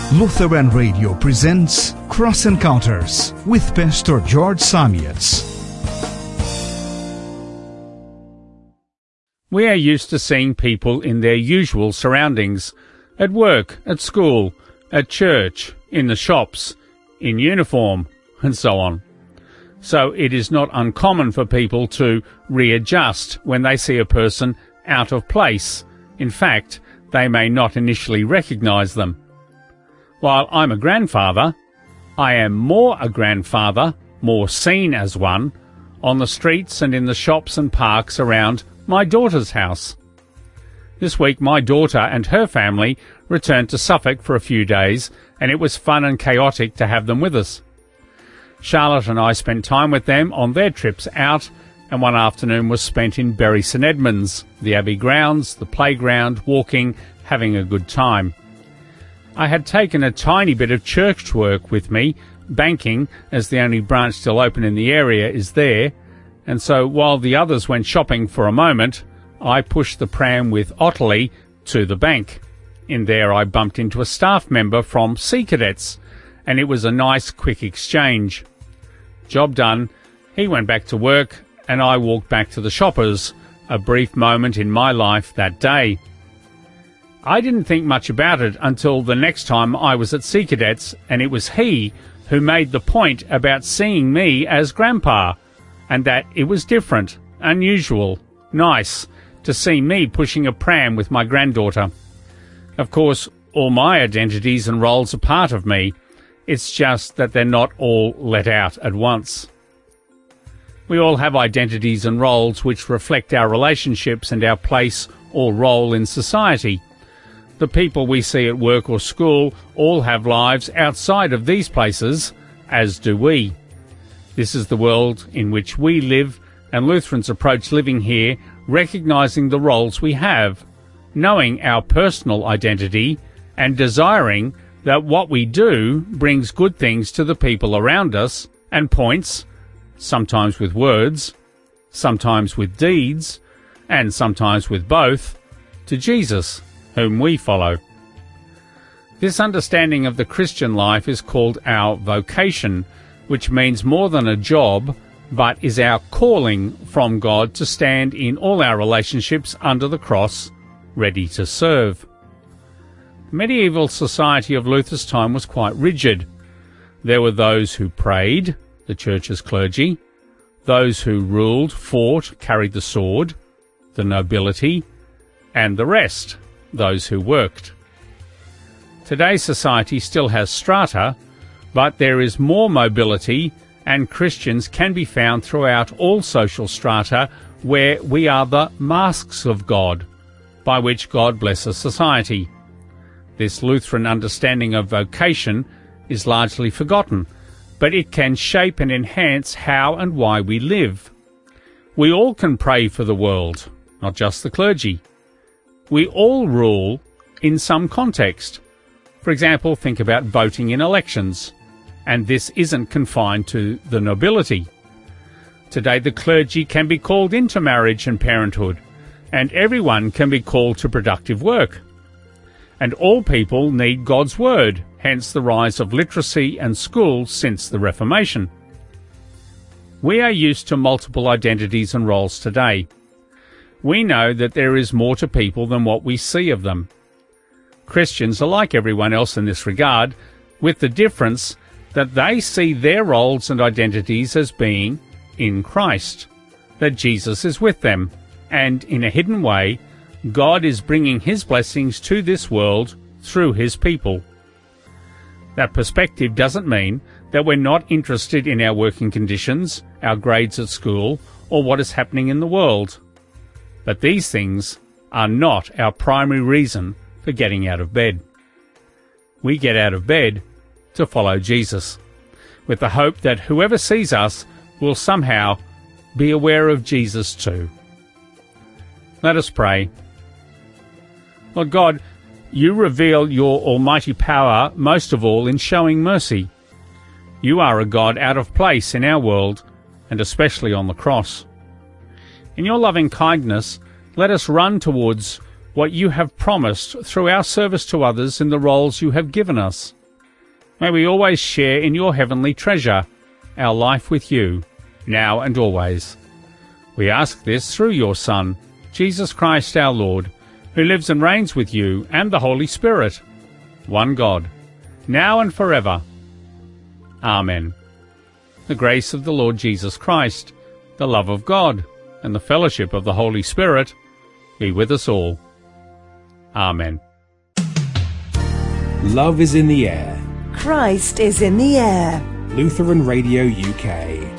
Lutheran Radio presents Cross Encounters with Pastor George Samietz. We are used to seeing people in their usual surroundings, at work, at school, at church, in the shops, in uniform, and so on. So it is not uncommon for people to readjust when they see a person out of place. In fact, they may not initially recognize them. While I'm a grandfather, I am more a grandfather, more seen as one, on the streets and in the shops and parks around my daughter's house. This week my daughter and her family returned to Suffolk for a few days, and it was fun and chaotic to have them with us. Charlotte and I spent time with them on their trips out, and one afternoon was spent in Bury St Edmunds, the Abbey grounds, the playground, walking, having a good time. I had taken a tiny bit of church work with me. Banking, as the only branch still open in the area, is there, and so while the others went shopping for a moment, I pushed the pram with Ottilie to the bank. In there I bumped into a staff member from Sea Cadets, and it was a nice quick exchange. Job done, he went back to work, and I walked back to the shoppers, a brief moment in my life that day. I didn't think much about it until the next time I was at Sea Cadets, and it was he who made the point about seeing me as Grandpa, and that it was different, unusual, nice to see me pushing a pram with my granddaughter. Of course, all my identities and roles are part of me. It's just that they're not all let out at once. We all have identities and roles which reflect our relationships and our place or role in society. The people we see at work or school all have lives outside of these places, as do we. This is the world in which we live, and Lutherans approach living here recognizing the roles we have, knowing our personal identity, and desiring that what we do brings good things to the people around us and points, sometimes with words, sometimes with deeds, and sometimes with both, to Jesus, whom we follow. This understanding of the Christian life is called our vocation, which means more than a job, but is our calling from God to stand in all our relationships under the cross, ready to serve. The medieval society of Luther's time was quite rigid. There were those who prayed, the church's clergy, those who ruled, fought, carried the sword, the nobility, and the rest, those who worked. Today's society still has strata, but there is more mobility, and Christians can be found throughout all social strata where we are the masks of God, by which God blesses society. This Lutheran understanding of vocation is largely forgotten, but it can shape and enhance how and why we live. We all can pray for the world, not just the clergy. We all rule in some context. For example, think about voting in elections, and this isn't confined to the nobility. Today the clergy can be called into marriage and parenthood, and everyone can be called to productive work. And all people need God's Word, hence the rise of literacy and schools since the Reformation. We are used to multiple identities and roles today. We know that there is more to people than what we see of them. Christians are like everyone else in this regard, with the difference that they see their roles and identities as being in Christ, that Jesus is with them, and in a hidden way, God is bringing His blessings to this world through His people. That perspective doesn't mean that we're not interested in our working conditions, our grades at school, or what is happening in the world. But these things are not our primary reason for getting out of bed. We get out of bed to follow Jesus, with the hope that whoever sees us will somehow be aware of Jesus too. Let us pray. Lord God, you reveal your almighty power most of all in showing mercy. You are a God out of place in our world, and especially on the cross. In your loving kindness, let us run towards what you have promised through our service to others in the roles you have given us. May we always share in your heavenly treasure, our life with you, now and always. We ask this through your Son, Jesus Christ our Lord, who lives and reigns with you and the Holy Spirit, one God, now and forever. Amen. The grace of the Lord Jesus Christ, the love of God, and the fellowship of the Holy Spirit be with us all. Amen. Love is in the air. Christ is in the air. Lutheran Radio UK.